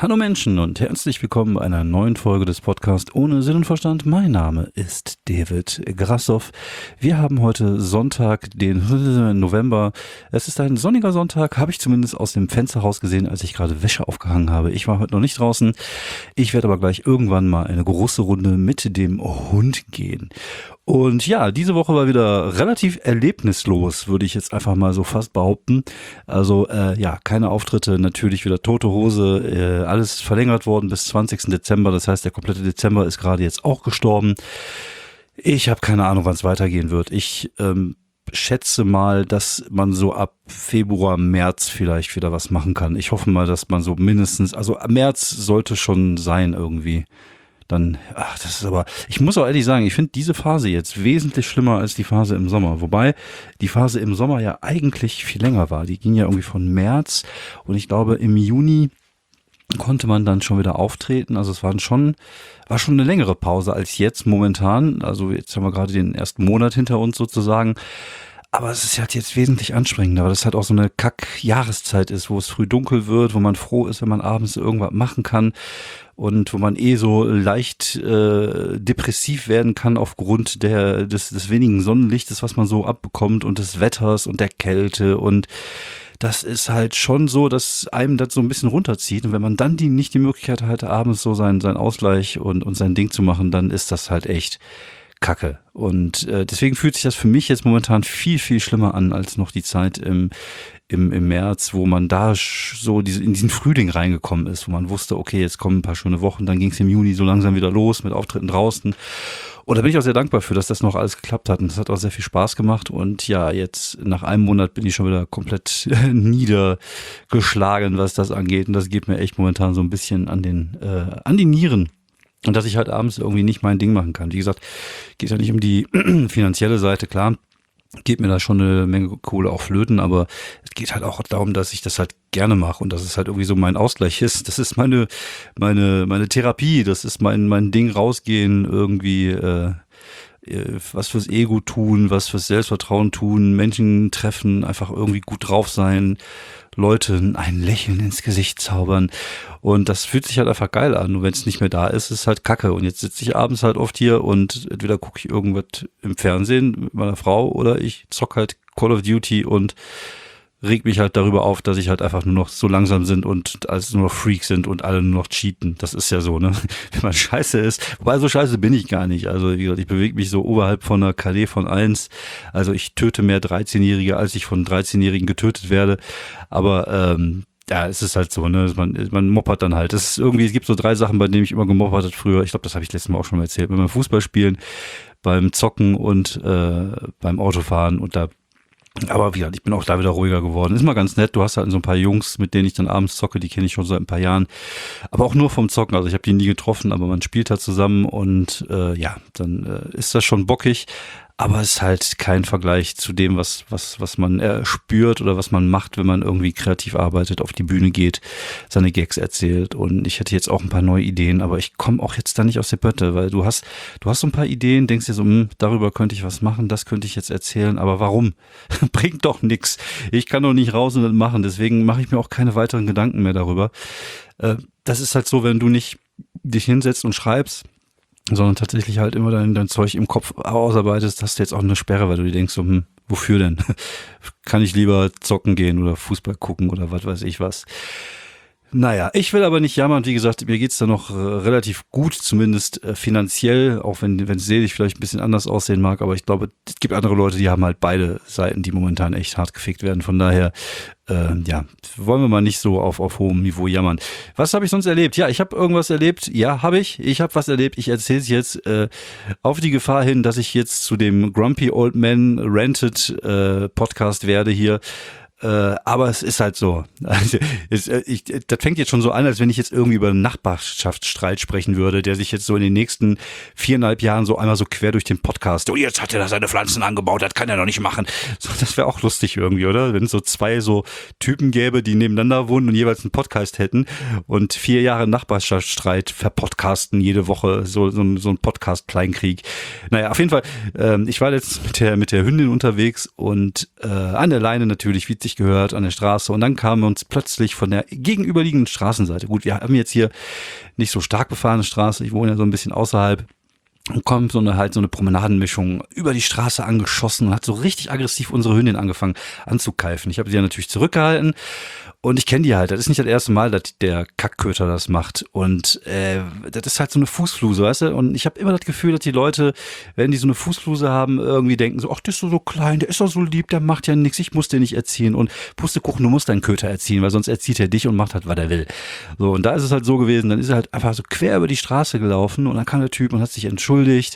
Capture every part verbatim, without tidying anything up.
Hallo Menschen und herzlich willkommen bei einer neuen Folge des Podcasts Ohne Sinn und Verstand. Mein Name ist David Grassoff. Wir haben heute Sonntag, den November. Es ist ein sonniger Sonntag, habe ich zumindest aus dem Fenster raus gesehen, als ich gerade Wäsche aufgehangen habe. Ich war heute noch nicht draußen. Ich werde aber gleich irgendwann mal eine große Runde mit dem Hund gehen. Und ja, diese Woche war wieder relativ erlebnislos, würde ich jetzt einfach mal so fast behaupten. Also äh, ja, keine Auftritte, natürlich wieder tote Hose, äh, alles verlängert worden bis zwanzigsten Dezember. Das heißt, der komplette Dezember ist gerade jetzt auch gestorben. Ich habe keine Ahnung, wann es weitergehen wird. Ich ähm, schätze mal, dass man so ab Februar, März vielleicht wieder was machen kann. Ich hoffe mal, dass man so mindestens, also März sollte schon sein irgendwie. Dann, ach, das ist aber, ich muss auch ehrlich sagen, ich finde diese Phase jetzt wesentlich schlimmer als die Phase im Sommer. Wobei die Phase im Sommer ja eigentlich viel länger war. Die ging ja irgendwie von März und ich glaube im Juni konnte man dann schon wieder auftreten. Also es waren schon, war schon eine längere Pause als jetzt momentan. Also jetzt haben wir gerade den ersten Monat hinter uns sozusagen. Aber es ist halt jetzt wesentlich anstrengender, weil das halt auch so eine Kack-Jahreszeit ist, wo es früh dunkel wird, wo man froh ist, wenn man abends irgendwas machen kann und wo man eh so leicht äh, depressiv werden kann aufgrund der des, des wenigen Sonnenlichtes, was man so abbekommt und des Wetters und der Kälte. Und das ist halt schon so, dass einem das so ein bisschen runterzieht. Und wenn man dann die nicht die Möglichkeit hat, abends so seinen, seinen Ausgleich und, und sein Ding zu machen, dann ist das halt echt Kacke. Und äh, deswegen fühlt sich das für mich jetzt momentan viel, viel schlimmer an als noch die Zeit im, im, im März, wo man da so diese, in diesen Frühling reingekommen ist, wo man wusste, okay, jetzt kommen ein paar schöne Wochen, dann ging es im Juni so langsam wieder los mit Auftritten draußen. Und da bin ich auch sehr dankbar für, dass das noch alles geklappt hat. Und das hat auch sehr viel Spaß gemacht. Und ja, jetzt nach einem Monat bin ich schon wieder komplett niedergeschlagen, was das angeht. Und das geht mir echt momentan so ein bisschen an den, äh, an die Nieren. Und dass ich halt abends irgendwie nicht mein Ding machen kann. Wie gesagt, geht ja nicht um die finanzielle Seite, klar, geht mir da schon eine Menge Kohle auch flöten, aber es geht halt auch darum, dass ich das halt gerne mache und dass es halt irgendwie so mein Ausgleich ist. Das ist meine meine meine Therapie, das ist mein mein Ding, rausgehen, irgendwie äh, was fürs Ego tun, was fürs Selbstvertrauen tun, Menschen treffen, einfach irgendwie gut drauf sein, Leute ein Lächeln ins Gesicht zaubern. Und das fühlt sich halt einfach geil an. Und wenn es nicht mehr da ist, ist es halt Kacke. Und jetzt sitze ich abends halt oft hier und entweder gucke ich irgendwas im Fernsehen mit meiner Frau oder ich zock halt Call of Duty und reg mich halt darüber auf, dass ich halt einfach nur noch so langsam sind und alles nur noch Freaks sind und alle nur noch cheaten. Das ist ja so, ne? Wenn man scheiße ist. Wobei, so scheiße bin ich gar nicht. Also, wie gesagt, ich bewege mich so oberhalb von einer K D von eins. Also, ich töte mehr dreizehnjährige, als ich von dreizehnjährigen getötet werde. Aber, ähm, ja, es ist halt so, ne? Man, man moppert dann halt. Es ist irgendwie, es gibt so drei Sachen, bei denen ich immer gemoppert habe früher. Ich glaube, das habe ich letztes Mal auch schon mal erzählt. Beim Fußballspielen, beim Zocken und äh, beim Autofahren. Und da Aber wie gesagt, ich bin auch da wieder ruhiger geworden. Ist mal ganz nett. Du hast halt so ein paar Jungs, mit denen ich dann abends zocke, die kenne ich schon seit ein paar Jahren. Aber auch nur vom Zocken. Also ich habe die nie getroffen, aber man spielt halt zusammen und äh, ja, dann äh, ist das schon bockig. Aber es ist halt kein Vergleich zu dem, was was was man äh, spürt oder was man macht, wenn man irgendwie kreativ arbeitet, auf die Bühne geht, seine Gags erzählt. Und ich hätte jetzt auch ein paar neue Ideen, aber ich komme auch jetzt da nicht aus der Pötte, weil du hast du hast so ein paar Ideen, denkst dir so, hm, darüber könnte ich was machen, das könnte ich jetzt erzählen, aber warum? Bringt doch nix. Ich kann doch nicht raus und das machen, deswegen mache ich mir auch keine weiteren Gedanken mehr darüber. Äh, das ist halt so, wenn du nicht dich hinsetzt und schreibst, sondern tatsächlich halt immer dein, dein Zeug im Kopf ausarbeitest, hast du jetzt auch eine Sperre, weil du dir denkst, so, hm, wofür denn? Kann ich lieber zocken gehen oder Fußball gucken oder was weiß ich was. Naja, ich will aber nicht jammern. Wie gesagt, mir geht's da noch äh, relativ gut, zumindest äh, finanziell, auch wenn wenn es seelisch vielleicht ein bisschen anders aussehen mag. Aber ich glaube, es gibt andere Leute, die haben halt beide Seiten, die momentan echt hart gefickt werden. Von daher, äh, ja, wollen wir mal nicht so auf auf hohem Niveau jammern. Was habe ich sonst erlebt? Ja, ich habe irgendwas erlebt. Ja, habe ich. Ich habe was erlebt. Ich erzähle es jetzt äh, auf die Gefahr hin, dass ich jetzt zu dem Grumpy Old Man Ranted äh, Podcast werde hier. Äh, aber es ist halt so. Also, es, ich, das fängt jetzt schon so an, als wenn ich jetzt irgendwie über einen Nachbarschaftsstreit sprechen würde, der sich jetzt so in den nächsten viereinhalb Jahren so einmal so quer durch den Podcast, oh, jetzt hat er da seine Pflanzen angebaut, das kann er doch nicht machen. So, das wäre auch lustig irgendwie, oder? Wenn es so zwei so Typen gäbe, die nebeneinander wohnen und jeweils einen Podcast hätten und vier Jahre Nachbarschaftsstreit verpodcasten jede Woche, so, so, so ein Podcast-Kleinkrieg. Naja, auf jeden Fall, ähm, ich war jetzt mit der, mit der Hündin unterwegs und äh, an der Leine natürlich, wie sich richtig gehört an der Straße. Und dann kamen uns plötzlich von der gegenüberliegenden Straßenseite, gut, wir haben jetzt hier nicht so stark befahrene Straße, ich wohne ja so ein bisschen außerhalb, und kommt so eine halt so eine Promenadenmischung über die Straße angeschossen und hat so richtig aggressiv unsere Hündin angefangen anzukeifen. Ich habe sie ja natürlich zurückgehalten und ich kenne die halt. Das ist nicht das erste Mal, dass der Kackköter das macht. Und äh, das ist halt so eine Fußfluse, weißt du? Und ich habe immer das Gefühl, dass die Leute, wenn die so eine Fußfluse haben, irgendwie denken so, ach, der ist so, so klein, der ist doch so lieb, der macht ja nichts, ich muss den nicht erziehen. Und Pustekuchen, du musst deinen Köter erziehen, weil sonst erzieht er dich und macht halt, was er will. So, und da ist es halt so gewesen, dann ist er halt einfach so quer über die Straße gelaufen und dann kam der Typ und hat sich entschuldigt.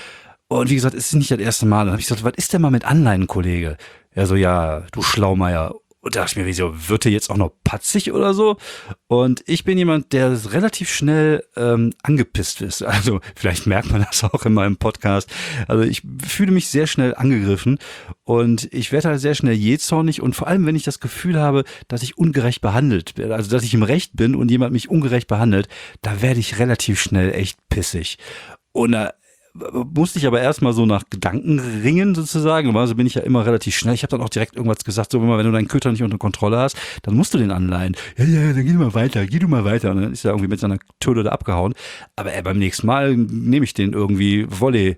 Und wie gesagt, es ist nicht das erste Mal. Dann habe ich gesagt, was ist denn mal mit Anleihen, Kollege? Er so, ja, du Schlaumeier. Und da dachte ich mir, wieso, wird der jetzt auch noch patzig oder so? Und ich bin jemand, der relativ schnell ähm, angepisst ist. Also vielleicht merkt man das auch in meinem Podcast. Also ich fühle mich sehr schnell angegriffen und ich werde halt sehr schnell jähzornig und vor allem, wenn ich das Gefühl habe, dass ich ungerecht behandelt werde, also dass ich im Recht bin und jemand mich ungerecht behandelt, da werde ich relativ schnell echt pissig. Und da musste ich aber erstmal so nach Gedanken ringen sozusagen, also bin ich ja immer relativ schnell. Ich habe dann auch direkt irgendwas gesagt, so wenn du deinen Köter nicht unter Kontrolle hast, dann musst du den anleihen. Ja, ja, dann geh du mal weiter, geh du mal weiter. Und dann ist er irgendwie mit seiner Töle da abgehauen. Aber ey, beim nächsten Mal nehme ich den irgendwie Volley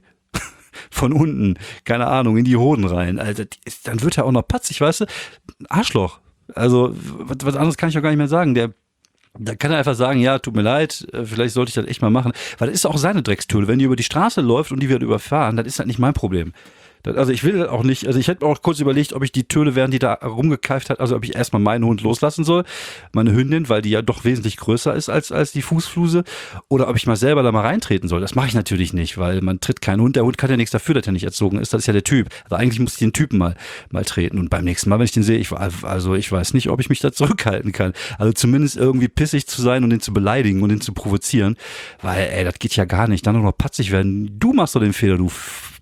von unten, keine Ahnung, in die Hoden rein. Also dann wird er auch noch patzig, weißt du? Arschloch. Also was, was anderes kann ich auch gar nicht mehr sagen. Der Da kann er einfach sagen, ja, tut mir leid, vielleicht sollte ich das echt mal machen. Weil das ist auch seine Dreckstöle. Wenn die über die Straße läuft und die wird überfahren, dann ist das nicht mein Problem. Das, also ich will das auch nicht, also ich hätte auch kurz überlegt, ob ich die Töle, während die da rumgekeift hat, also ob ich erstmal meinen Hund loslassen soll, meine Hündin, weil die ja doch wesentlich größer ist als, als die Fußfluse, oder ob ich mal selber da mal reintreten soll. Das mache ich natürlich nicht, weil man tritt keinen Hund. Der Hund kann ja nichts dafür, dass er nicht erzogen ist. Das ist ja der Typ. Also eigentlich muss ich den Typen mal, mal treten. Und beim nächsten Mal, wenn ich den sehe, ich, also ich weiß nicht, ob ich mich da zurückhalten kann. Also zumindest irgendwie pissig zu sein und den zu beleidigen und den zu provozieren, weil, ey, das geht ja gar nicht. Dann noch patzig werden. Du machst doch den Fehler, du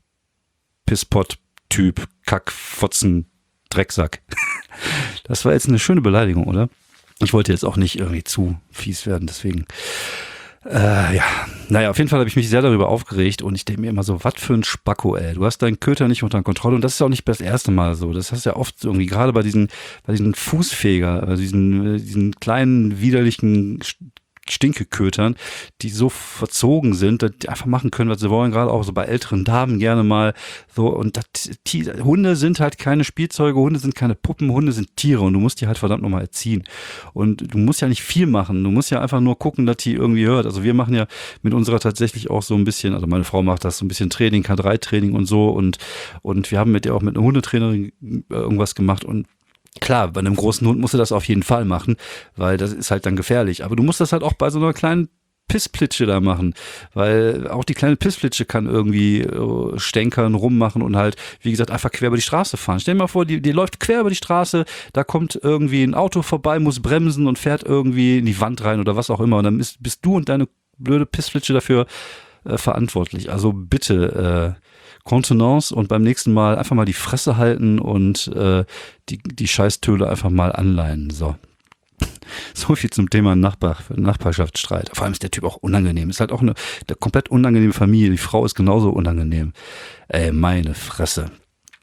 Pisspot-Typ, Kackfotzen, Drecksack. Das war jetzt eine schöne Beleidigung, oder? Ich wollte jetzt auch nicht irgendwie zu fies werden, deswegen. Äh, ja, naja, auf jeden Fall habe ich mich sehr darüber aufgeregt und ich denke mir immer so, was für ein Spacko, ey. Du hast deinen Köter nicht unter Kontrolle und das ist auch nicht das erste Mal so. Das hast du ja oft irgendwie, gerade bei diesen, bei diesen Fußfeger, bei diesen, diesen kleinen, widerlichen Stinkekötern, die so verzogen sind, dass die einfach machen können, was sie wollen, gerade auch so bei älteren Damen gerne mal so. Und das, die, Hunde sind halt keine Spielzeuge, Hunde sind keine Puppen, Hunde sind Tiere und du musst die halt verdammt nochmal erziehen. Und du musst ja nicht viel machen, du musst ja einfach nur gucken, dass die irgendwie hört. Also wir machen ja mit unserer tatsächlich auch so ein bisschen, also meine Frau macht das so ein bisschen Training, K drei Training und so und, und wir haben mit ihr auch mit einer Hundetrainerin irgendwas gemacht und klar, bei einem großen Hund musst du das auf jeden Fall machen, weil das ist halt dann gefährlich. Aber du musst das halt auch bei so einer kleinen Pissplitsche da machen, weil auch die kleine Pissplitsche kann irgendwie äh, stänkern, rummachen und halt, wie gesagt, einfach quer über die Straße fahren. Stell dir mal vor, die, die läuft quer über die Straße, da kommt irgendwie ein Auto vorbei, muss bremsen und fährt irgendwie in die Wand rein oder was auch immer. Und dann bist, bist du und deine blöde Pissplitsche dafür äh, verantwortlich. Also bitte, äh, Kontenance und beim nächsten Mal einfach mal die Fresse halten und äh, die, die Scheißtöle einfach mal anleihen. So. So viel zum Thema Nachbar, Nachbarschaftsstreit. Vor allem ist der Typ auch unangenehm. Ist halt auch eine, eine komplett unangenehme Familie. Die Frau ist genauso unangenehm. Ey, meine Fresse.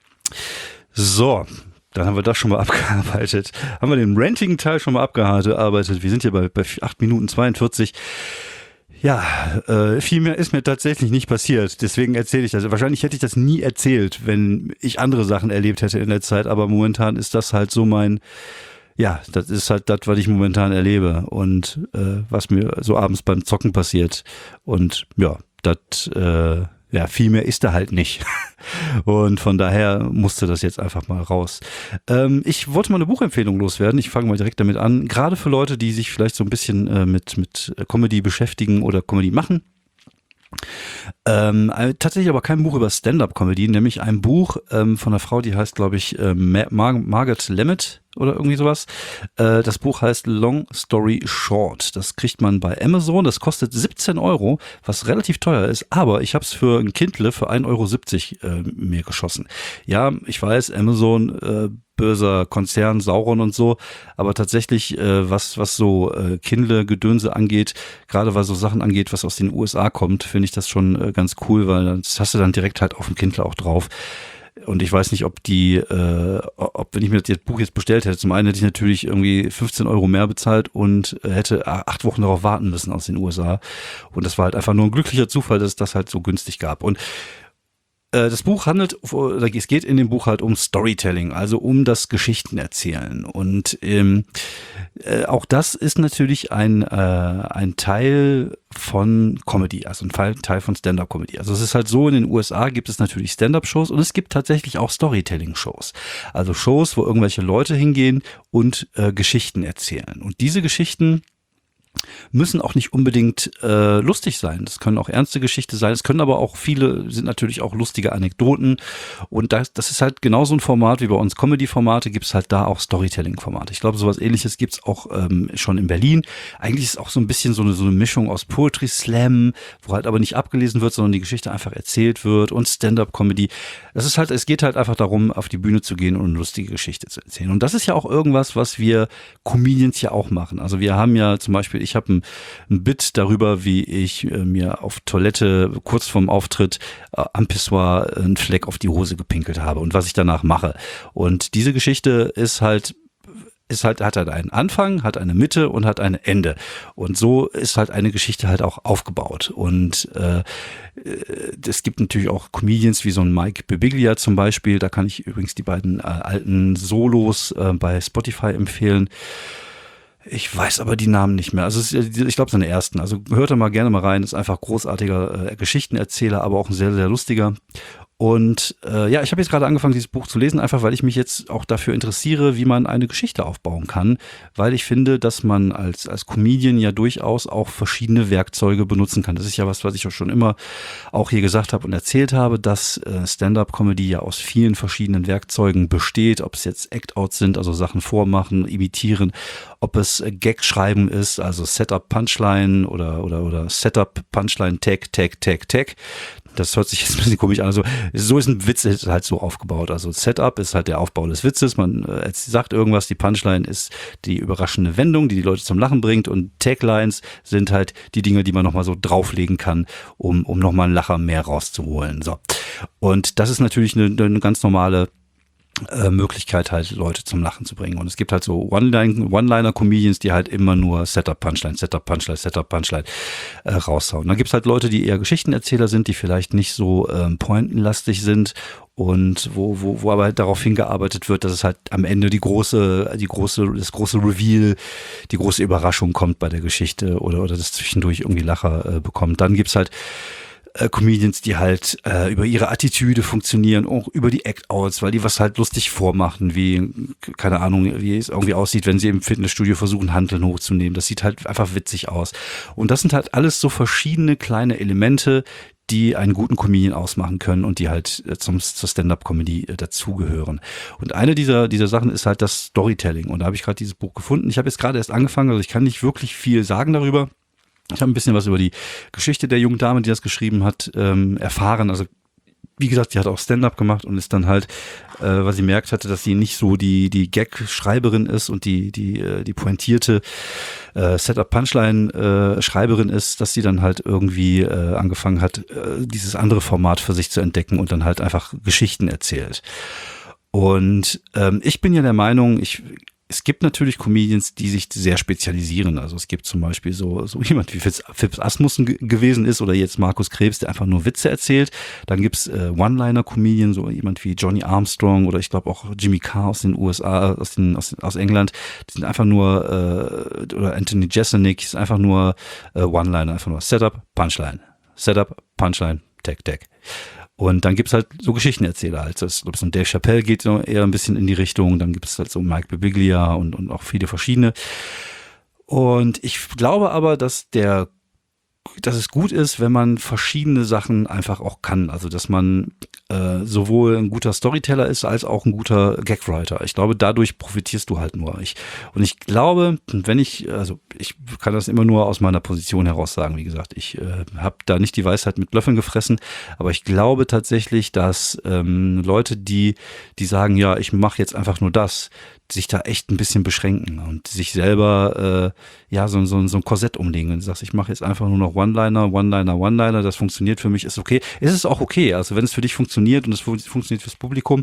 So. Dann haben wir das schon mal abgearbeitet. Haben wir den Ranting-Teil schon mal abgearbeitet. Wir sind hier bei, bei acht Minuten zweiundvierzig. Ja, äh, viel mehr ist mir tatsächlich nicht passiert, deswegen erzähle ich das. Wahrscheinlich hätte ich das nie erzählt, wenn ich andere Sachen erlebt hätte in der Zeit, aber momentan ist das halt so mein, ja, das ist halt das, was ich momentan erlebe und äh, was mir so abends beim Zocken passiert und ja, das, äh, ja, viel mehr ist da halt nicht. Und von daher musste das jetzt einfach mal raus. Ähm, ich wollte mal eine Buchempfehlung loswerden. Ich fange mal direkt damit an. Gerade für Leute, die sich vielleicht so ein bisschen äh, mit, mit Comedy beschäftigen oder Comedy machen. Ähm, tatsächlich aber kein Buch über Stand-Up-Comedy, nämlich ein Buch ähm, von einer Frau, die heißt, glaube ich, äh, Mar- Margaret Lammett oder irgendwie sowas. Äh, das Buch heißt Long Story Short. Das kriegt man bei Amazon. Das kostet siebzehn Euro, was relativ teuer ist. Aber ich habe es für ein Kindle für ein Euro siebzig äh, mir geschossen. Ja, ich weiß, Amazon, äh, böser Konzern, Sauron und so. Aber tatsächlich, äh, was was so äh, Kindle-Gedönse angeht, gerade was so Sachen angeht, was aus den U S A kommt, finde ich das schon äh, ganz cool, weil das hast du dann direkt halt auf dem Kindle auch drauf. Und ich weiß nicht, ob die, äh, ob wenn ich mir das Buch jetzt bestellt hätte, zum einen hätte ich natürlich irgendwie fünfzehn Euro mehr bezahlt und hätte acht Wochen darauf warten müssen aus den U S A. Und das war halt einfach nur ein glücklicher Zufall, dass es das halt so günstig gab. Und das Buch handelt, oder es geht in dem Buch halt um Storytelling, also um das Geschichtenerzählen. Und ähm, äh, auch das ist natürlich ein, äh, ein Teil von Comedy, also ein Teil von Stand-Up-Comedy. Also es ist halt so, in den U S A gibt es natürlich Stand-Up-Shows und es gibt tatsächlich auch Storytelling-Shows. Also Shows, wo irgendwelche Leute hingehen und äh, Geschichten erzählen. Und diese Geschichten müssen auch nicht unbedingt äh, lustig sein. Das können auch ernste Geschichten sein. Es können aber auch viele, sind natürlich auch lustige Anekdoten. Und das, das ist halt genauso ein Format wie bei uns Comedy-Formate, gibt es halt da auch Storytelling-Formate. Ich glaube, sowas Ähnliches gibt es auch ähm, schon in Berlin. Eigentlich ist es auch so ein bisschen so eine, so eine Mischung aus Poetry Slam, wo halt aber nicht abgelesen wird, sondern die Geschichte einfach erzählt wird, und Stand-Up-Comedy. Das ist halt, es geht halt einfach darum, auf die Bühne zu gehen und eine lustige Geschichte zu erzählen. Und das ist ja auch irgendwas, was wir Comedians ja auch machen. Also wir haben ja zum Beispiel, ich habe ein, ein Bit darüber, wie ich äh, mir auf Toilette kurz vorm Auftritt äh, am Pissoir einen Fleck auf die Hose gepinkelt habe und was ich danach mache. Und diese Geschichte ist halt ist halt, hat halt einen Anfang, hat eine Mitte und hat ein Ende. Und so ist halt eine Geschichte halt auch aufgebaut. Und äh, es gibt natürlich auch Comedians wie so ein Mike Birbiglia zum Beispiel. Da kann ich übrigens die beiden äh, alten Solos äh, bei Spotify empfehlen. Ich weiß aber die Namen nicht mehr. Also es ist, ich glaube, seine ersten. Also hört da mal gerne mal rein. Ist einfach großartiger äh, Geschichtenerzähler, aber auch ein sehr, sehr lustiger. Und äh, ja, ich habe jetzt gerade angefangen, dieses Buch zu lesen, einfach weil ich mich jetzt auch dafür interessiere, wie man eine Geschichte aufbauen kann, weil ich finde, dass man als als Comedian ja durchaus auch verschiedene Werkzeuge benutzen kann. Das ist ja was, was ich auch schon immer auch hier gesagt habe und erzählt habe, dass äh, Stand-up-Comedy ja aus vielen verschiedenen Werkzeugen besteht, ob es jetzt Act-Outs sind, also Sachen vormachen, imitieren, ob es äh, Gag-Schreiben ist, also Setup, Punchline oder oder oder Setup, Punchline, Tag, Tag, Tag, Tag. Das hört sich jetzt ein bisschen komisch an. Also so ist ein Witz ist halt so aufgebaut. Also Setup ist halt der Aufbau des Witzes. Man äh, sagt irgendwas, die Punchline ist die überraschende Wendung, die die Leute zum Lachen bringt, und Taglines sind halt die Dinge, die man nochmal so drauflegen kann, um um nochmal einen Lacher mehr rauszuholen. So. Und das ist natürlich eine, eine ganz normale Äh, Möglichkeit, halt Leute zum Lachen zu bringen. Und es gibt halt so One-Liner-Comedians, die halt immer nur Setup, Punchline, Setup, Punchline, Setup, Punchline äh, raushauen. Dann gibt's halt Leute, die eher Geschichtenerzähler sind, die vielleicht nicht so ähm, pointenlastig sind und wo, wo, wo aber halt darauf hingearbeitet wird, dass es halt am Ende die große, die große, das große Reveal, die große Überraschung kommt bei der Geschichte oder, oder das zwischendurch irgendwie Lacher äh, bekommt. Dann gibt's halt Comedians, die halt äh, über ihre Attitüde funktionieren, auch über die Act-Outs, weil die was halt lustig vormachen, wie, keine Ahnung, wie es irgendwie aussieht, wenn sie im Fitnessstudio versuchen, Hanteln hochzunehmen. Das sieht halt einfach witzig aus. Und das sind halt alles so verschiedene kleine Elemente, die einen guten Comedian ausmachen können und die halt zum, zur Stand-Up-Comedy dazugehören. Und eine dieser, dieser Sachen ist halt das Storytelling. Und da habe ich gerade dieses Buch gefunden. Ich habe jetzt gerade erst angefangen, also ich kann nicht wirklich viel sagen darüber. Ich habe ein bisschen was über die Geschichte der jungen Dame, die das geschrieben hat, ähm, erfahren. Also wie gesagt, die hat auch Stand-up gemacht und ist dann halt, äh, weil sie merkt hatte, dass sie nicht so die die Gag-Schreiberin ist und die die äh, die pointierte äh, Setup-Punchline-Schreiberin äh, ist, dass sie dann halt irgendwie äh, angefangen hat, äh, dieses andere Format für sich zu entdecken und dann halt einfach Geschichten erzählt. Und ähm, ich bin ja der Meinung, ich Es gibt natürlich Comedians, die sich sehr spezialisieren. Also es gibt zum Beispiel so so jemand wie Fips Asmussen g- gewesen ist oder jetzt Markus Krebs, der einfach nur Witze erzählt. Dann gibt's äh, One-Liner-Comedian, so jemand wie Johnny Armstrong oder ich glaube auch Jimmy Carr aus den U S A, aus den aus, aus England. Die sind einfach nur äh, oder Anthony Jeselnik ist einfach nur äh, One-Liner, einfach nur Setup, Punchline, Setup, Punchline, Tag, Tag. Und dann gibt's halt so Geschichtenerzähler. Also ich glaube, so ein Dave Chappelle geht so eher ein bisschen in die Richtung. Dann gibt es halt so Mike Birbiglia und, und auch viele verschiedene. Und ich glaube aber, dass der, dass es gut ist, wenn man verschiedene Sachen einfach auch kann. Also dass man äh, sowohl ein guter Storyteller ist, als auch ein guter Gagwriter. Ich glaube, dadurch profitierst du halt nur. Ich, und ich glaube, wenn ich, also ich kann das immer nur aus meiner Position heraus sagen, wie gesagt, ich äh, habe da nicht die Weisheit mit Löffeln gefressen, aber ich glaube tatsächlich, dass ähm, Leute, die, die sagen, ja, ich mache jetzt einfach nur das, sich da echt ein bisschen beschränken und sich selber äh, ja so, so, so ein Korsett umlegen und sagst, ich mache jetzt einfach nur noch noch One-Liner, One-Liner, One-Liner, das funktioniert für mich, ist okay. Es ist auch okay, also wenn es für dich funktioniert und es fun- funktioniert fürs Publikum.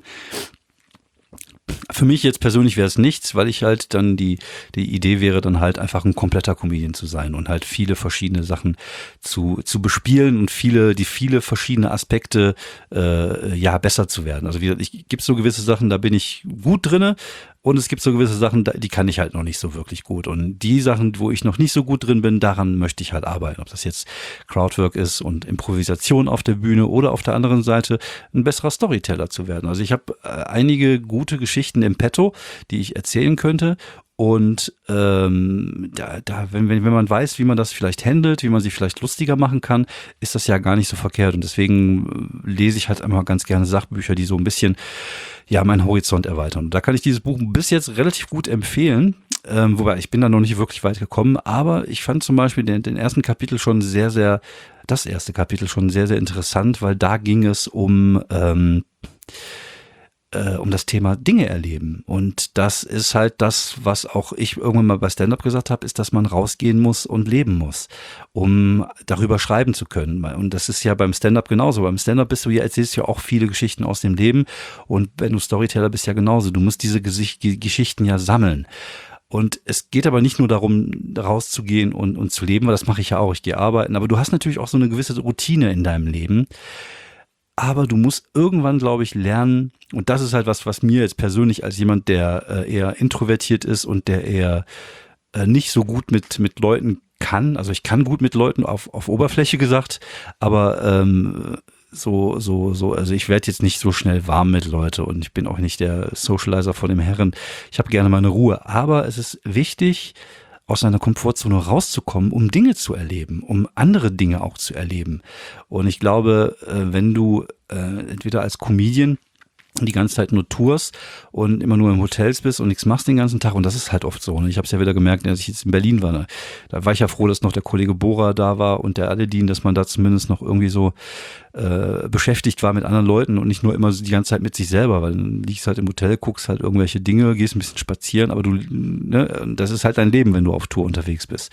Für mich jetzt persönlich wäre es nichts, weil ich halt dann die, die Idee wäre dann halt einfach ein kompletter Comedian zu sein und halt viele verschiedene Sachen zu, zu bespielen und viele, die viele verschiedene Aspekte, äh, ja, besser zu werden. Also wie gesagt, ich gibt so gewisse Sachen, da bin ich gut drinne. Und es gibt so gewisse Sachen, die kann ich halt noch nicht so wirklich gut. Und die Sachen, wo ich noch nicht so gut drin bin, daran möchte ich halt arbeiten. Ob das jetzt Crowdwork ist und Improvisation auf der Bühne oder auf der anderen Seite ein besserer Storyteller zu werden. Also ich habe äh, einige gute Geschichten im Petto, die ich erzählen könnte. Und ähm, da, da, wenn, wenn, wenn man weiß, wie man das vielleicht handelt, wie man sie vielleicht lustiger machen kann, ist das ja gar nicht so verkehrt. Und deswegen lese ich halt immer ganz gerne Sachbücher, die so ein bisschen ja meinen Horizont erweitern. Und da kann ich dieses Buch bis jetzt relativ gut empfehlen. Ähm, wobei, ich bin da noch nicht wirklich weit gekommen, aber ich fand zum Beispiel den, den ersten Kapitel schon sehr, sehr, das erste Kapitel schon sehr, sehr interessant, weil da ging es um ähm, äh, um das Thema Dinge erleben. Und das ist halt das, was auch ich irgendwann mal bei Stand-Up gesagt habe, ist, dass man rausgehen muss und leben muss, um darüber schreiben zu können. Und das ist ja beim Stand-Up genauso. Beim Stand-Up bist du ja, erzählst ja auch viele Geschichten aus dem Leben. Und wenn du Storyteller bist, ja genauso. Du musst diese Gesicht, die Geschichten ja sammeln. Und es geht aber nicht nur darum, rauszugehen und, und zu leben, weil das mache ich ja auch, ich gehe arbeiten. Aber du hast natürlich auch so eine gewisse Routine in deinem Leben. Aber du musst irgendwann, glaube ich, lernen, und das ist halt was, was mir jetzt persönlich als jemand, der äh, eher introvertiert ist und der eher äh, nicht so gut mit, mit Leuten kann, also ich kann gut mit Leuten auf, auf Oberfläche gesagt, aber ähm, so, so, so, also ich werde jetzt nicht so schnell warm mit Leute und ich bin auch nicht der Socializer von dem Herren. Ich habe gerne meine Ruhe, aber es ist wichtig, aus seiner Komfortzone rauszukommen, um Dinge zu erleben, um andere Dinge auch zu erleben. Und ich glaube, wenn du äh, entweder als Comedian die ganze Zeit nur tourst und immer nur in Hotels bist und nichts machst den ganzen Tag, und das ist halt oft so. Und ich habe es ja wieder gemerkt, als ich jetzt in Berlin war. Ne? Da war ich ja froh, dass noch der Kollege Bora da war und der Aledin, dass man da zumindest noch irgendwie so äh, beschäftigt war mit anderen Leuten und nicht nur immer so die ganze Zeit mit sich selber, weil du liegst halt im Hotel, guckst halt irgendwelche Dinge, gehst ein bisschen spazieren, aber du, ne, das ist halt dein Leben, wenn du auf Tour unterwegs bist.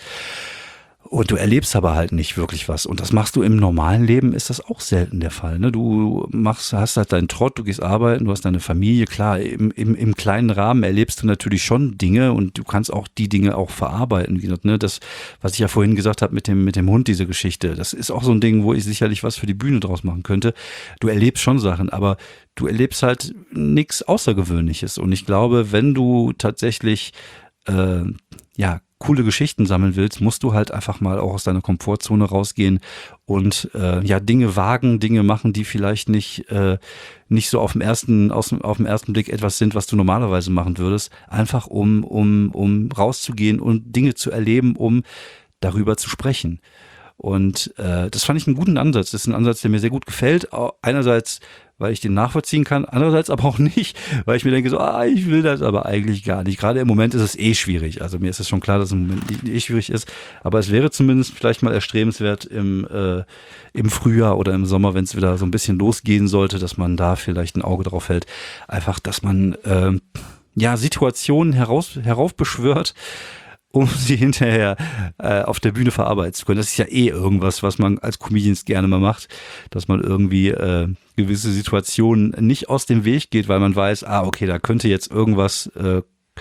Und du erlebst aber halt nicht wirklich was. Und das machst du im normalen Leben, ist das auch selten der Fall. Ne? Du machst, hast halt deinen Trott, du gehst arbeiten, du hast deine Familie. Klar, im, im, im kleinen Rahmen erlebst du natürlich schon Dinge und du kannst auch die Dinge auch verarbeiten. Wie gesagt, ne? Das, was ich ja vorhin gesagt habe mit dem, mit dem Hund, diese Geschichte, das ist auch so ein Ding, wo ich sicherlich was für die Bühne draus machen könnte. Du erlebst schon Sachen, aber du erlebst halt nichts Außergewöhnliches. Und ich glaube, wenn du tatsächlich äh, ja coole Geschichten sammeln willst, musst du halt einfach mal auch aus deiner Komfortzone rausgehen und äh, ja Dinge wagen, Dinge machen, die vielleicht nicht äh, nicht so auf dem ersten aus, auf dem ersten Blick etwas sind, was du normalerweise machen würdest, einfach um um um rauszugehen und Dinge zu erleben, um darüber zu sprechen. Und äh, das fand ich einen guten Ansatz. Das ist ein Ansatz, der mir sehr gut gefällt. Einerseits, weil ich den nachvollziehen kann, andererseits aber auch nicht, weil ich mir denke so, ah, ich will das aber eigentlich gar nicht. Gerade im Moment ist es eh schwierig. Also mir ist es schon klar, dass es im Moment eh schwierig ist. Aber es wäre zumindest vielleicht mal erstrebenswert im, äh, im Frühjahr oder im Sommer, wenn es wieder so ein bisschen losgehen sollte, dass man da vielleicht ein Auge drauf hält. Einfach, dass man äh, ja Situationen heraus, heraufbeschwört, um sie hinterher äh, auf der Bühne verarbeiten zu können. Das ist ja eh irgendwas, was man als Comedians gerne mal macht, dass man irgendwie äh, gewisse Situationen nicht aus dem Weg geht, weil man weiß, ah, okay, da könnte jetzt irgendwas äh,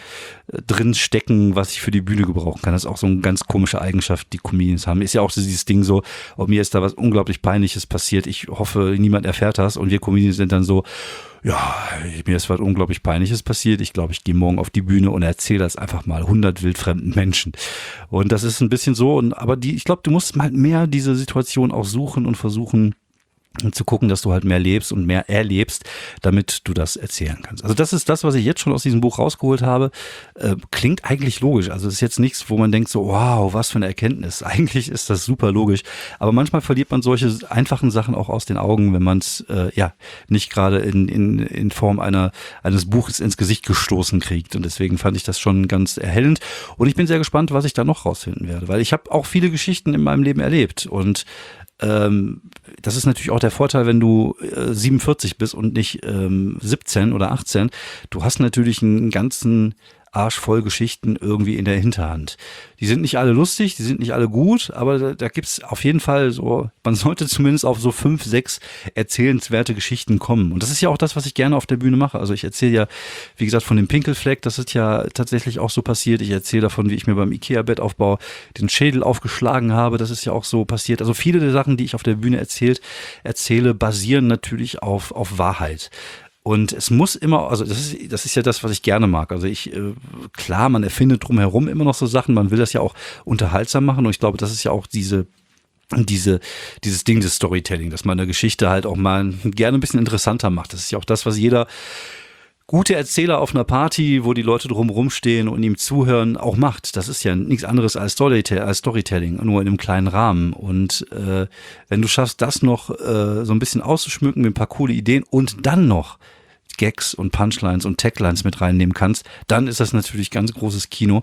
drin stecken, was ich für die Bühne gebrauchen kann. Das ist auch so eine ganz komische Eigenschaft, die Comedians haben. Ist ja auch so dieses Ding so, oh, mir ist da was unglaublich Peinliches passiert, ich hoffe, niemand erfährt das, und wir Comedians sind dann so, ja, mir ist was unglaublich Peinliches passiert, ich glaube, ich gehe morgen auf die Bühne und erzähle das einfach mal hundert wildfremden Menschen. Und das ist ein bisschen so, und aber die, ich glaube, du musst halt mehr diese Situation auch suchen und versuchen, und zu gucken, dass du halt mehr lebst und mehr erlebst, damit du das erzählen kannst. Also das ist das, was ich jetzt schon aus diesem Buch rausgeholt habe. Äh, klingt eigentlich logisch. Also es ist jetzt nichts, wo man denkt so, wow, was für eine Erkenntnis. Eigentlich ist das super logisch. Aber manchmal verliert man solche einfachen Sachen auch aus den Augen, wenn man es äh, ja nicht gerade in, in, in Form einer eines Buches ins Gesicht gestoßen kriegt. Und deswegen fand ich das schon ganz erhellend. Und ich bin sehr gespannt, was ich da noch rausfinden werde. Weil ich habe auch viele Geschichten in meinem Leben erlebt. Und Ähm, das ist natürlich auch der Vorteil, wenn du äh, siebenundvierzig bist und nicht ähm, siebzehn oder achtzehn. Du hast natürlich einen ganzen arschvoll Geschichten irgendwie in der Hinterhand. Die sind nicht alle lustig, die sind nicht alle gut, aber da, da gibt's auf jeden Fall so, man sollte zumindest auf so fünf, sechs erzählenswerte Geschichten kommen. Und das ist ja auch das, was ich gerne auf der Bühne mache. Also ich erzähle ja, wie gesagt, von dem Pinkelfleck, das ist ja tatsächlich auch so passiert. Ich erzähle davon, wie ich mir beim Ikea-Bettaufbau den Schädel aufgeschlagen habe. Das ist ja auch so passiert. Also viele der Sachen, die ich auf der Bühne erzählt, erzähle, basieren natürlich auf, auf Wahrheit. Und es muss immer, also das ist, das ist ja das, was ich gerne mag. Also ich, äh, klar, man erfindet drumherum immer noch so Sachen, man will das ja auch unterhaltsam machen und ich glaube, das ist ja auch diese, diese, dieses Ding des Storytelling, dass man eine Geschichte halt auch mal gerne ein bisschen interessanter macht. Das ist ja auch das, was jeder gute Erzähler auf einer Party, wo die Leute drumherum stehen und ihm zuhören, auch macht. Das ist ja nichts anderes als Storytelling, als Storytelling, nur in einem kleinen Rahmen. Und äh, wenn du schaffst, das noch äh, so ein bisschen auszuschmücken mit ein paar coole Ideen und dann noch Gags und Punchlines und Taglines mit reinnehmen kannst, dann ist das natürlich ganz großes Kino.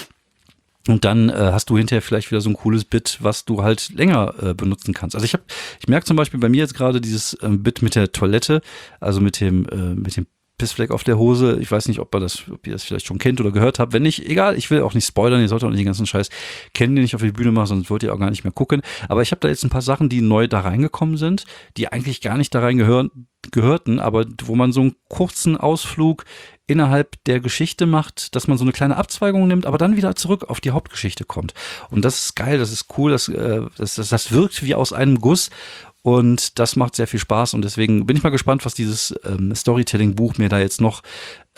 Und dann äh, hast du hinterher vielleicht wieder so ein cooles Bit, was du halt länger äh, benutzen kannst. Also ich habe, ich merke zum Beispiel bei mir jetzt gerade dieses äh, Bit mit der Toilette, also mit dem äh, mit dem Pissfleck auf der Hose. Ich weiß nicht, ob ihr das, ob ihr das vielleicht schon kennt oder gehört habt. Wenn nicht, egal, ich will auch nicht spoilern, ihr solltet auch nicht den ganzen Scheiß kennen, den ich auf die Bühne mache, sonst wollt ihr auch gar nicht mehr gucken. Aber ich habe da jetzt ein paar Sachen, die neu da reingekommen sind, die eigentlich gar nicht da reingehören, gehörten, aber wo man so einen kurzen Ausflug innerhalb der Geschichte macht, dass man so eine kleine Abzweigung nimmt, aber dann wieder zurück auf die Hauptgeschichte kommt. Und das ist geil, das ist cool, das, äh, das, das, das wirkt wie aus einem Guss. Und das macht sehr viel Spaß und deswegen bin ich mal gespannt, was dieses ähm, Storytelling-Buch mir da jetzt noch, äh,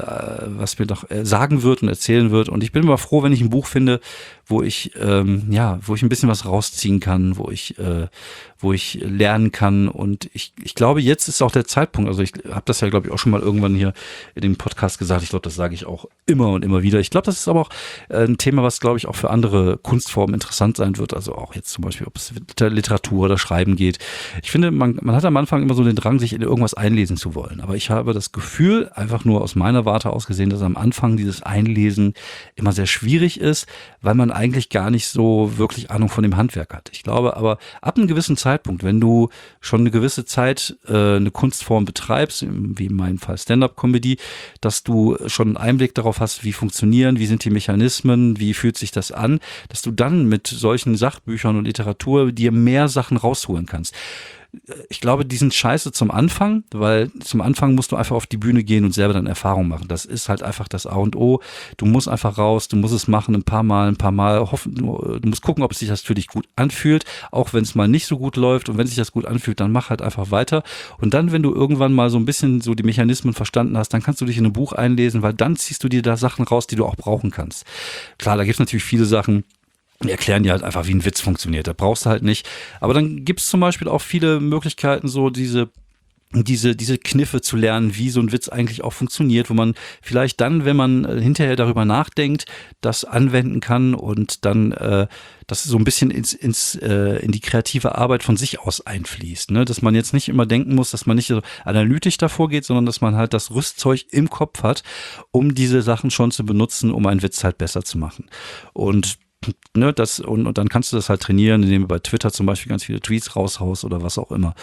was mir noch äh, sagen wird und erzählen wird. Und ich bin immer froh, wenn ich ein Buch finde, wo ich, ähm, ja, wo ich ein bisschen was rausziehen kann, wo ich, äh, wo ich lernen kann. Und ich, ich glaube, jetzt ist auch der Zeitpunkt. Also ich habe das ja, glaube ich, auch schon mal irgendwann hier in dem Podcast gesagt. Ich glaube, das sage ich auch immer und immer wieder. Ich glaube, das ist aber auch äh, ein Thema, was, glaube ich, auch für andere Kunstformen interessant sein wird. Also auch jetzt zum Beispiel, ob es Literatur oder Schreiben geht. Ich finde, man, man hat am Anfang immer so den Drang, sich in irgendwas einlesen zu wollen. Aber ich habe das Gefühl, einfach nur aus meiner Warte aus gesehen, dass am Anfang dieses Einlesen immer sehr schwierig ist, weil man eigentlich gar nicht so wirklich Ahnung von dem Handwerk hat. Ich glaube aber, ab einem gewissen Zeitpunkt, wenn du schon eine gewisse Zeit äh, eine Kunstform betreibst, wie in meinem Fall Stand-up-Comedy, dass du schon einen Einblick darauf hast, wie funktionieren, wie sind die Mechanismen, wie fühlt sich das an, dass du dann mit solchen Sachbüchern und Literatur dir mehr Sachen rausholen kannst. Ich glaube, die sind scheiße zum Anfang, weil zum Anfang musst du einfach auf die Bühne gehen und selber dann Erfahrung machen. Das ist halt einfach das A und O. Du musst einfach raus, du musst es machen, ein paar Mal, ein paar Mal hoffen, du musst gucken, ob es sich das für dich gut anfühlt, auch wenn es mal nicht so gut läuft und wenn sich das gut anfühlt, dann mach halt einfach weiter. Und dann, wenn du irgendwann mal so ein bisschen so die Mechanismen verstanden hast, dann kannst du dich in ein Buch einlesen, weil dann ziehst du dir da Sachen raus, die du auch brauchen kannst. Klar, da gibt es natürlich viele Sachen, die erklären dir halt einfach, wie ein Witz funktioniert. Da brauchst du halt nicht. Aber dann gibt es zum Beispiel auch viele Möglichkeiten, so diese diese diese Kniffe zu lernen, wie so ein Witz eigentlich auch funktioniert, wo man vielleicht dann, wenn man hinterher darüber nachdenkt, das anwenden kann und dann äh, das so ein bisschen ins ins äh, in die kreative Arbeit von sich aus einfließt, ne? Dass man jetzt nicht immer denken muss, dass man nicht so analytisch davor geht, sondern dass man halt das Rüstzeug im Kopf hat, um diese Sachen schon zu benutzen, um einen Witz halt besser zu machen. Und Ne, das, und, und dann kannst du das halt trainieren, indem du bei Twitter zum Beispiel ganz viele Tweets raushaust oder was auch immer.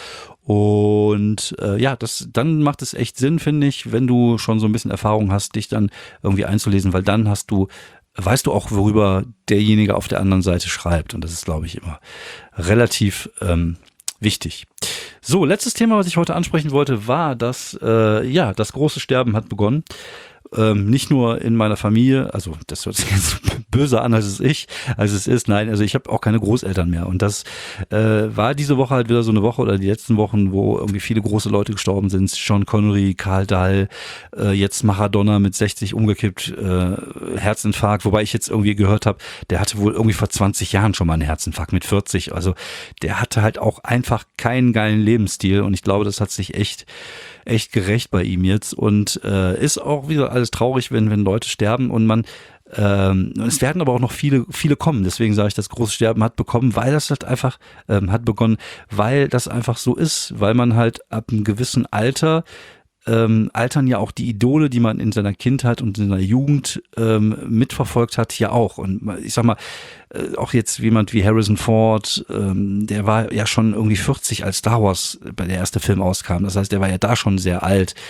Und äh, ja, das, dann macht es echt Sinn, finde ich, wenn du schon so ein bisschen Erfahrung hast, dich dann irgendwie einzulesen, weil dann hast du, weißt du auch, worüber derjenige auf der anderen Seite schreibt. Und das ist, glaube ich, immer relativ ähm, wichtig. So, letztes Thema, was ich heute ansprechen wollte, war, dass äh, ja, das große Sterben hat begonnen. Ähm, nicht nur in meiner Familie, also das hört sich ganz böse an, als es ich, als es ist. Nein, also ich habe auch keine Großeltern mehr. Und das äh, war diese Woche halt wieder so eine Woche oder die letzten Wochen, wo irgendwie viele große Leute gestorben sind. Sean Connery, Karl Dahl, äh, jetzt Maradona mit sechzig umgekippt, äh, Herzinfarkt. Wobei ich jetzt irgendwie gehört habe, der hatte wohl irgendwie vor zwanzig Jahren schon mal einen Herzinfarkt mit vierzig. Also der hatte halt auch einfach keinen geilen Lebensstil. Und ich glaube, das hat sich echt echt gerecht bei ihm jetzt und äh, ist auch wieder alles traurig, wenn wenn Leute sterben und man ähm, es werden aber auch noch viele viele kommen. Deswegen sage ich, das große Sterben hat bekommen, weil das halt einfach ähm, hat begonnen, weil das einfach so ist, weil man halt ab einem gewissen Alter ähm, altern ja auch die Idole, die man in seiner Kindheit und in seiner Jugend ähm, mitverfolgt hat, ja auch. Und ich sag mal, äh, auch jetzt jemand wie Harrison Ford, ähm, der war ja schon irgendwie vierzig, als Star Wars bei der erste Film auskam. Das heißt, der war ja da schon sehr alt.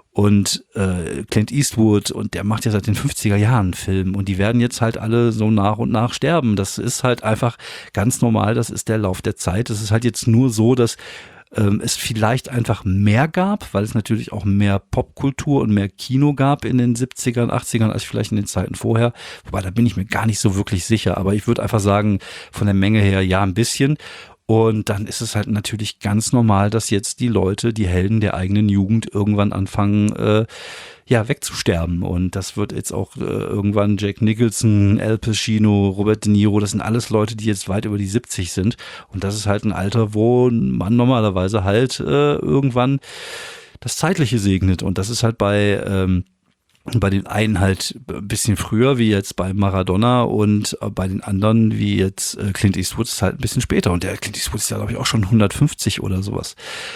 und äh, Clint Eastwood und der macht ja seit den fünfziger Jahren Film und die werden jetzt halt alle so nach und nach sterben. Das ist halt einfach ganz normal, das ist der Lauf der Zeit. Es ist halt jetzt nur so, dass ähm, es vielleicht einfach mehr gab, weil es natürlich auch mehr Popkultur und mehr Kino gab in den siebzigern, achtzigern als vielleicht in den Zeiten vorher. Wobei, da bin ich mir gar nicht so wirklich sicher, aber ich würde einfach sagen, von der Menge her ja ein bisschen. Und dann ist es halt natürlich ganz normal, dass jetzt die Leute, die Helden der eigenen Jugend irgendwann anfangen, äh, ja, wegzusterben. Und das wird jetzt auch äh, irgendwann Jack Nicholson, Al Pacino, Robert De Niro, das sind alles Leute, die jetzt weit über die siebzig sind. Und das ist halt ein Alter, wo man normalerweise halt äh, irgendwann das Zeitliche segnet. Und das ist halt bei ähm, bei den einen halt ein bisschen früher, wie jetzt bei Maradona und bei den anderen, wie jetzt Clint Eastwood, ist halt ein bisschen später. Und der Clint Eastwood ist ja, glaube ich, auch schon hundertfünfzig oder sowas.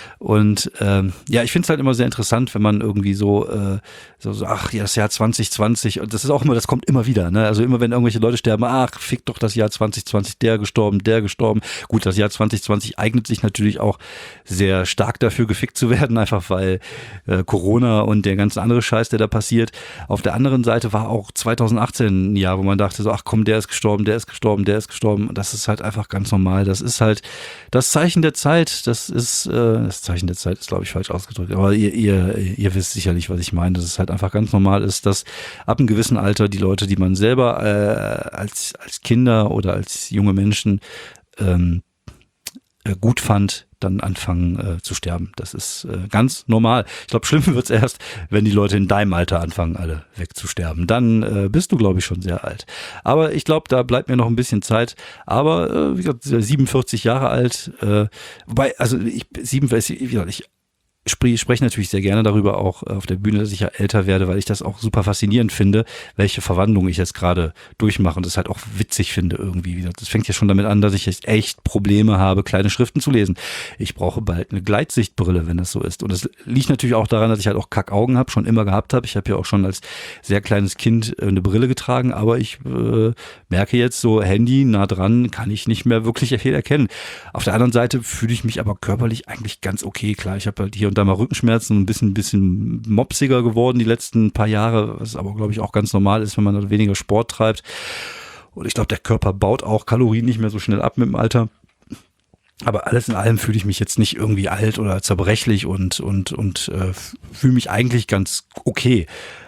Und ähm, ja, ich finde es halt immer sehr interessant, wenn man irgendwie so, äh, so, so, ach ja, das Jahr zwanzig zwanzig, und das ist auch immer, das kommt immer wieder, ne? Also immer, wenn irgendwelche Leute sterben, ach, fick doch das Jahr zwanzig zwanzig, der gestorben, der gestorben. Gut, das Jahr zwanzig zwanzig eignet sich natürlich auch sehr stark dafür, gefickt zu werden, einfach weil äh, Corona und der ganze andere Scheiß, der da passiert. Auf der anderen Seite war auch zwanzig achtzehn ein Jahr, wo man dachte so, ach komm, der ist gestorben, der ist gestorben, der ist gestorben. Das ist halt einfach ganz normal. Das ist halt das Zeichen der Zeit. Das ist, äh, das Zeichen der Zeit ist, glaube ich, falsch ausgedrückt. Aber ihr, ihr, ihr wisst sicherlich, was ich meine. Dass es halt einfach ganz normal ist, dass ab einem gewissen Alter die Leute, die man selber äh, als, als Kinder oder als junge Menschen ähm, äh, gut fand, dann anfangen äh, zu sterben. Das ist äh, ganz normal. Ich glaube, schlimm wird's erst, wenn die Leute in deinem Alter anfangen, alle wegzusterben. Dann äh, bist du, glaube ich, schon sehr alt. Aber ich glaube, da bleibt mir noch ein bisschen Zeit. Aber äh, wie gesagt, siebenundvierzig Jahre alt. Äh, wobei, also ich siebenundvierzig, wie gesagt, ich Ich spreche natürlich sehr gerne darüber auch auf der Bühne, dass ich ja älter werde, weil ich das auch super faszinierend finde, welche Verwandlung ich jetzt gerade durchmache und das halt auch witzig finde irgendwie. Das fängt ja schon damit an, dass ich jetzt echt Probleme habe, kleine Schriften zu lesen. Ich brauche bald eine Gleitsichtbrille, wenn das so ist. Und das liegt natürlich auch daran, dass ich halt auch Kackaugen habe, schon immer gehabt habe. Ich habe ja auch schon als sehr kleines Kind eine Brille getragen, aber ich äh, merke jetzt so, Handy nah dran, kann ich nicht mehr wirklich viel erkennen. Auf der anderen Seite fühle ich mich aber körperlich eigentlich ganz okay. Klar, ich habe halt hier und da mal Rückenschmerzen, ein bisschen, bisschen mopsiger geworden die letzten paar Jahre, was aber, glaube ich, auch ganz normal ist, wenn man weniger Sport treibt. Und ich glaube, der Körper baut auch Kalorien nicht mehr so schnell ab mit dem Alter. Aber alles in allem fühle ich mich jetzt nicht irgendwie alt oder zerbrechlich und, und, und äh, fühle mich eigentlich ganz okay.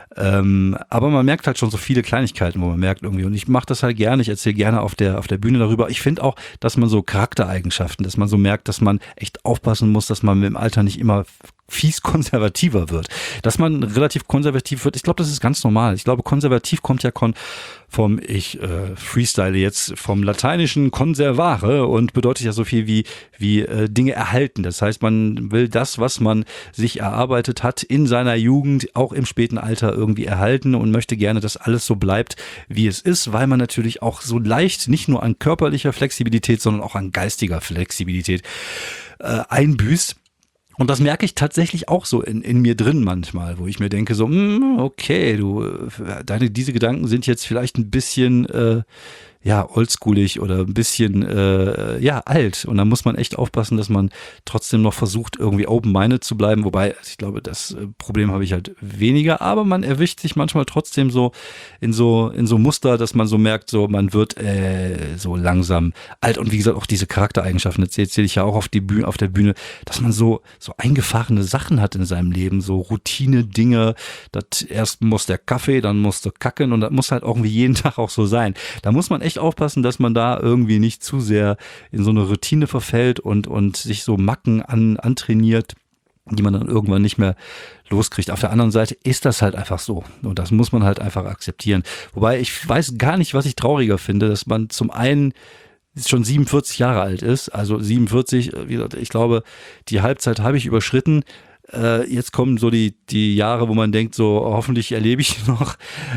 Ähm, aber man merkt halt schon so viele Kleinigkeiten, wo man merkt irgendwie, und ich mache das halt gerne, ich erzähle gerne auf der auf der Bühne darüber. Ich finde auch, dass man so Charaktereigenschaften, dass man so merkt, dass man echt aufpassen muss, dass man mit dem Alter nicht immer fies konservativer wird. Dass man relativ konservativ wird, ich glaube, das ist ganz normal. Ich glaube, konservativ kommt ja kon vom, ich äh, freestyle jetzt, vom lateinischen conservare und bedeutet ja so viel wie wie äh, Dinge erhalten. Das heißt, man will das, was man sich erarbeitet hat in seiner Jugend, auch im späten Alter irgendwie erhalten und möchte gerne, dass alles so bleibt, wie es ist, weil man natürlich auch so leicht nicht nur an körperlicher Flexibilität, sondern auch an geistiger Flexibilität äh, einbüßt. Und das merke ich tatsächlich auch so in, in mir drin manchmal, wo ich mir denke so, mh, okay, du, deine, diese Gedanken sind jetzt vielleicht ein bisschen, äh, ja, oldschoolig oder ein bisschen, äh, ja, alt. Und da muss man echt aufpassen, dass man trotzdem noch versucht, irgendwie open-minded zu bleiben. Wobei, ich glaube, das äh, Problem habe ich halt weniger. Aber man erwischt sich manchmal trotzdem so in so in so Muster, dass man so merkt, so man wird äh, so langsam alt. Und wie gesagt, auch diese Charaktereigenschaften, das erzähle ich ja auch auf, die Bühne, auf der Bühne, dass man so so eingefahrene Sachen hat in seinem Leben, so Routine-Dinge. Das erst muss der Kaffee, dann muss der Kacken und das muss halt irgendwie jeden Tag auch so sein. Da muss man echt aufpassen, dass man da irgendwie nicht zu sehr in so eine Routine verfällt und, und sich so Macken an, antrainiert, die man dann irgendwann nicht mehr loskriegt. Auf der anderen Seite ist das halt einfach so. Und das muss man halt einfach akzeptieren. Wobei ich weiß gar nicht, was ich trauriger finde, dass man zum einen schon siebenundvierzig Jahre alt ist. Also siebenundvierzig, wie gesagt, ich glaube, die Halbzeit habe ich überschritten. Äh, jetzt kommen so die die Jahre, wo man denkt, so hoffentlich erlebe ich noch.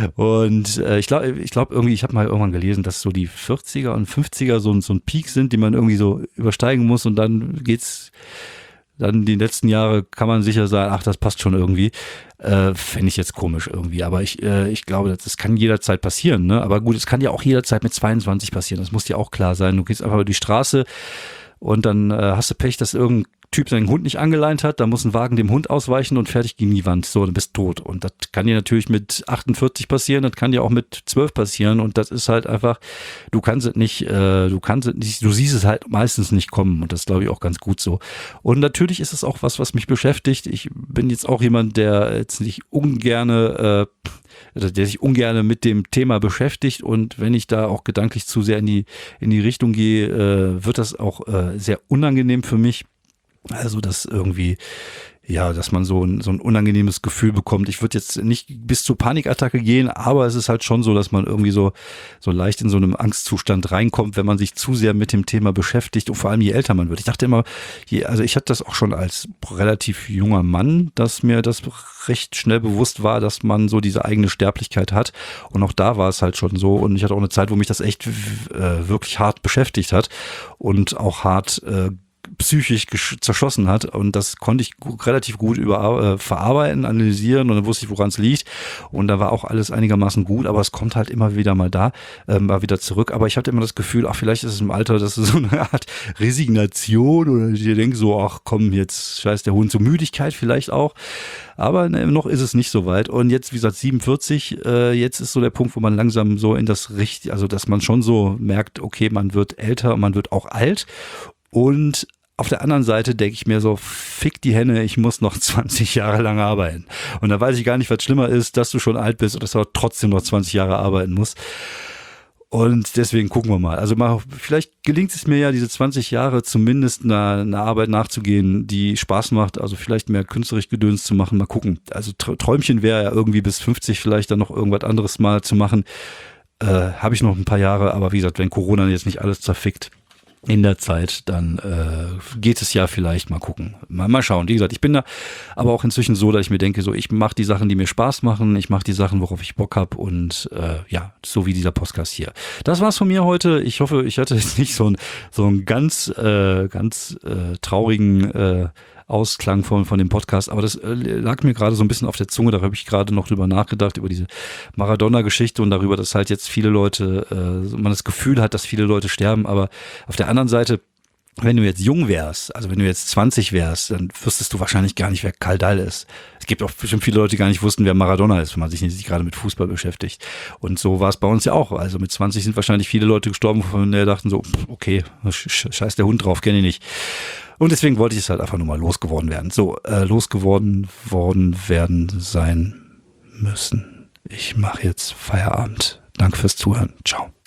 Und äh, ich glaube, ich glaube irgendwie, ich habe mal irgendwann gelesen, dass so die vierziger und fünfziger so, so ein Peak sind, die man irgendwie so übersteigen muss und dann geht's, dann die letzten Jahre kann man sicher sagen, ach, das passt schon irgendwie. Äh, fände ich jetzt komisch irgendwie. Aber ich äh, ich glaube, das, das kann jederzeit passieren. Ne? Aber gut, es kann ja auch jederzeit mit zweiundzwanzig passieren. Das muss dir auch klar sein. Du gehst einfach über die Straße und dann äh, hast du Pech, dass irgendein Typ seinen Hund nicht angeleint hat, da muss ein Wagen dem Hund ausweichen und fertig gegen die Wand. So, du bist tot. Und das kann dir natürlich mit achtundvierzig passieren, das kann dir auch mit zwölf passieren. Und das ist halt einfach, du kannst es nicht, äh, du kannst es nicht, du siehst es halt meistens nicht kommen. Und das glaube ich auch ganz gut so. Und natürlich ist es auch was, was mich beschäftigt. Ich bin jetzt auch jemand, der jetzt nicht ungerne, äh, der sich ungerne mit dem Thema beschäftigt. Und wenn ich da auch gedanklich zu sehr in die, in die Richtung gehe, äh, wird das auch äh, sehr unangenehm für mich. Also, dass irgendwie, ja, dass man so ein, so ein unangenehmes Gefühl bekommt. Ich würde jetzt nicht bis zur Panikattacke gehen, aber es ist halt schon so, dass man irgendwie so, so leicht in so einem Angstzustand reinkommt, wenn man sich zu sehr mit dem Thema beschäftigt und vor allem je älter man wird. Ich dachte immer, je, also ich hatte das auch schon als relativ junger Mann, dass mir das recht schnell bewusst war, dass man so diese eigene Sterblichkeit hat. Und auch da war es halt schon so. Und ich hatte auch eine Zeit, wo mich das echt äh, wirklich hart beschäftigt hat und auch hart äh, psychisch zerschossen hat, und das konnte ich gut, relativ gut über, äh, verarbeiten, analysieren, und dann wusste ich, woran es liegt, und da war auch alles einigermaßen gut, aber es kommt halt immer wieder mal da, ähm, mal wieder zurück, aber ich hatte immer das Gefühl, ach, vielleicht ist es im Alter, das ist so eine Art Resignation, oder ich denke so, ach komm, jetzt scheiß der Hund, so Müdigkeit vielleicht auch, aber ne, noch ist es nicht so weit, und jetzt, wie gesagt, siebenundvierzig, äh, jetzt ist so der Punkt, wo man langsam so in das Richt, also dass man schon so merkt, okay, man wird älter, man wird auch alt. Und auf der anderen Seite denke ich mir so, fick die Henne, ich muss noch zwanzig Jahre lang arbeiten. Und da weiß ich gar nicht, was schlimmer ist, dass du schon alt bist oder dass du trotzdem noch zwanzig Jahre arbeiten musst. Und deswegen gucken wir mal. Also mal, vielleicht gelingt es mir ja, diese zwanzig Jahre zumindest einer, einer Arbeit nachzugehen, die Spaß macht. Also vielleicht mehr künstlerisch Gedöns zu machen. Mal gucken. Also Träumchen wäre ja irgendwie bis fünfzig vielleicht dann noch irgendwas anderes mal zu machen. Äh, habe ich noch ein paar Jahre. Aber wie gesagt, wenn Corona jetzt nicht alles zerfickt in der Zeit, dann äh, geht es ja vielleicht, mal gucken. Mal, mal schauen. Wie gesagt, ich bin da aber auch inzwischen so, dass ich mir denke, so ich mache die Sachen, die mir Spaß machen, ich mache die Sachen, worauf ich Bock habe, und äh, ja, so wie dieser Podcast hier. Das war's von mir heute. Ich hoffe, ich hatte jetzt nicht so einen so einen ganz, äh, ganz äh, traurigen äh, Ausklang von, von dem Podcast, aber das äh, lag mir gerade so ein bisschen auf der Zunge, da habe ich gerade noch drüber nachgedacht, über diese Maradona-Geschichte und darüber, dass halt jetzt viele Leute, äh, man das Gefühl hat, dass viele Leute sterben, aber auf der anderen Seite, wenn du jetzt jung wärst, also wenn du jetzt zwanzig wärst, dann wüsstest du wahrscheinlich gar nicht, wer Karl Dall ist. Es gibt auch bestimmt viele Leute, die gar nicht wussten, wer Maradona ist, wenn man sich nicht gerade mit Fußball beschäftigt. Und so war es bei uns ja auch. Also mit zwanzig sind wahrscheinlich viele Leute gestorben, von denen dachten so, okay, scheiß der Hund drauf, kenne ich nicht. Und deswegen wollte ich es halt einfach nur mal losgeworden werden. So, äh, losgeworden worden werden sein müssen. Ich mache jetzt Feierabend. Danke fürs Zuhören. Ciao.